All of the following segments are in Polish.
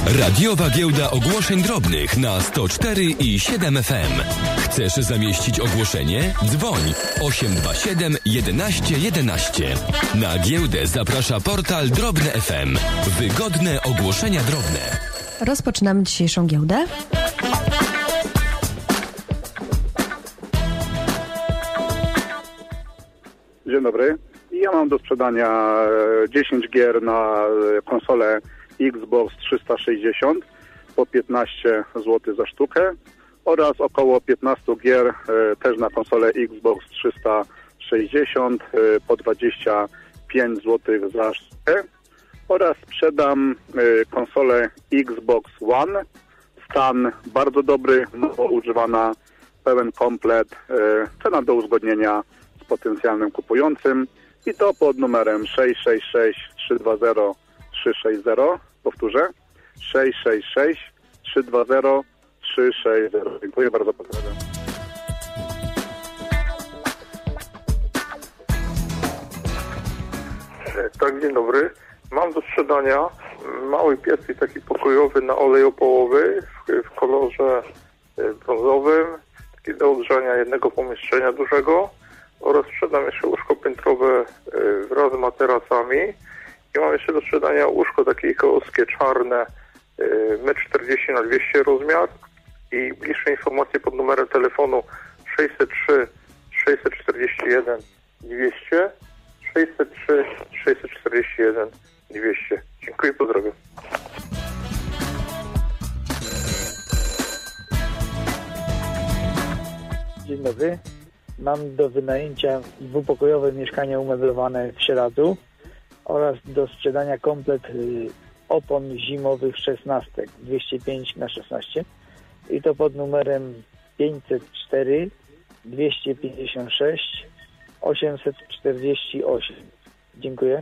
Radiowa Giełda Ogłoszeń Drobnych na 104 i 7 FM. Chcesz zamieścić ogłoszenie? Dzwoń 827 11 11. Na giełdę zaprasza portal Drobne FM. Wygodne ogłoszenia drobne. Rozpoczynamy dzisiejszą giełdę. Dzień dobry. Ja mam do sprzedania 10 gier na konsolę Xbox 360 po 15 zł za sztukę oraz około 15 gier też na konsolę Xbox 360 po 25 zł za sztukę oraz sprzedam konsolę Xbox One. Stan bardzo dobry, nowo używana, pełen komplet, cena do uzgodnienia z potencjalnym kupującym i to pod numerem 666 320 360. Powtórzę. 666 320 360. Dziękuję bardzo. Pozdrawiam. Tak, dzień dobry. Mam do sprzedania mały piesek taki pokojowy na olej opałowy w kolorze brązowym, taki do ogrzania jednego pomieszczenia dużego oraz sprzedam jeszcze łóżko piętrowe wraz z materacami i mam jeszcze do sprzedania łóżko takie ikeowskie czarne 1,40 m na 200 rozmiar i bliższe informacje pod numerem telefonu 603 641 200 603 641 200. Dziękuję, pozdrawiam. Dzień dobry. Mam do wynajęcia dwupokojowe mieszkanie umeblowane w Sieradzu oraz do sprzedania komplet opon zimowych 16 205x16 i to pod numerem 504 256 848. Dziękuję.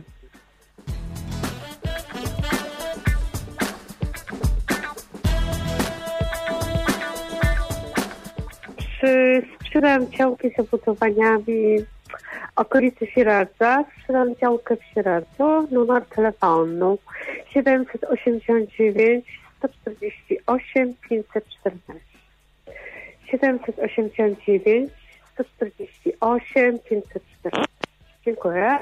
Sprzedam działkę z zabudowaniami okolicy Sieradza. Sprzedam działkę w Sieradzu. Numer telefonu 789 148 514. 789 148 514. Dziękuję.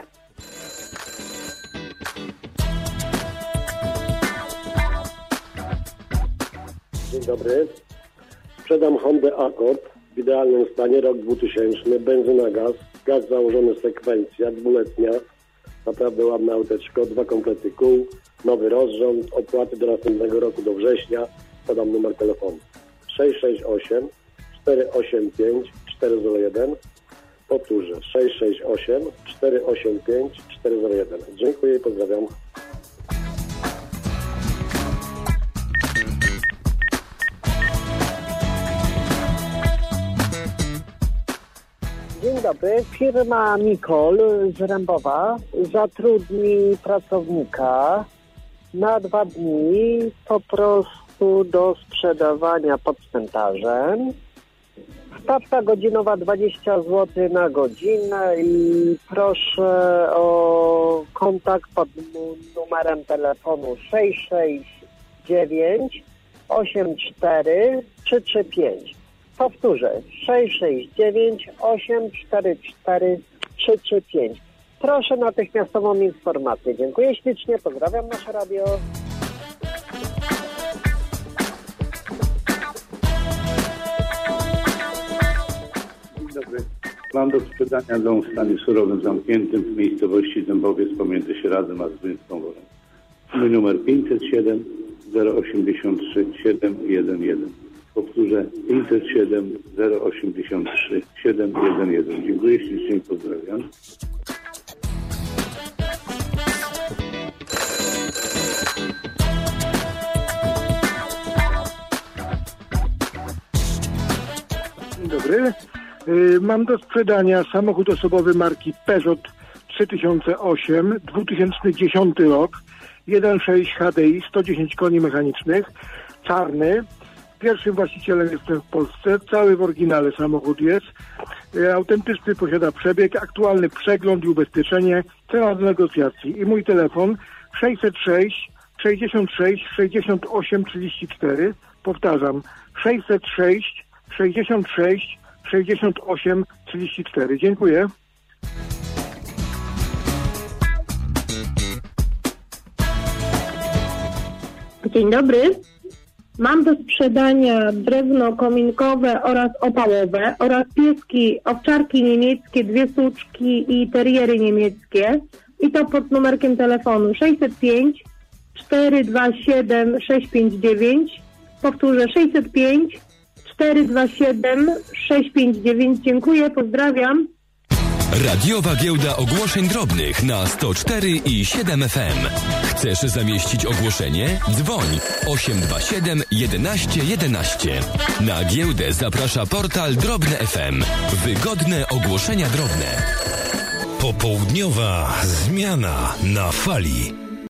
Dzień dobry. Sprzedam Hondę Accord w idealnym stanie, rok 2000, benzyna, gaz założony, sekwencja, dwuletnia, naprawdę ładne auteczko, 2 komplety kół, nowy rozrząd, opłaty do następnego roku, do września, podam numer telefonu 668 485 401, powtórzę 668 485 401. Dziękuję i pozdrawiam. Dzień dobry, firma Mikol z Rębowa zatrudni pracownika na 2 dni po prostu do sprzedawania pod cmentarzem. Stawka godzinowa 20 zł na godzinę i proszę o kontakt pod numerem telefonu 669 84 335. Powtórzę, 669 844 335. Proszę natychmiastową informację. Dziękuję ślicznie, pozdrawiam nasze radio. Dzień dobry. Mam do sprzedania dom w stanie surowym zamkniętym w miejscowości Dębowiec pomiędzy Sieradzem a Zbyńską Wolą. Mój numer 507 083 711. Powtórzę 507 083 711. Dziękuję ślicznie, pozdrawiam. Dzień dobry. Mam do sprzedania samochód osobowy marki Peugeot 3008, 2010 rok, 1.6 HDI, 110 koni mechanicznych, czarny. Pierwszym właścicielem jestem w Polsce, cały w oryginale samochód jest, autentyczny, posiada przebieg, aktualny przegląd i ubezpieczenie, cena do negocjacji i mój telefon 606 66 68 34. Powtarzam, 606 66 68 34. Dziękuję. Dzień dobry. Mam do sprzedania drewno kominkowe oraz opałowe oraz pieski, owczarki niemieckie, 2 sztuczki i teriery niemieckie. I to pod numerkiem telefonu 605 427 659. Powtórzę 605 427 659. Dziękuję, pozdrawiam. Radiowa Giełda Ogłoszeń Drobnych na 104 i 7 FM. Chcesz zamieścić ogłoszenie? Dzwoń 827 11 11. Na giełdę zaprasza portal Drobne FM. Wygodne ogłoszenia drobne. Popołudniowa zmiana na fali.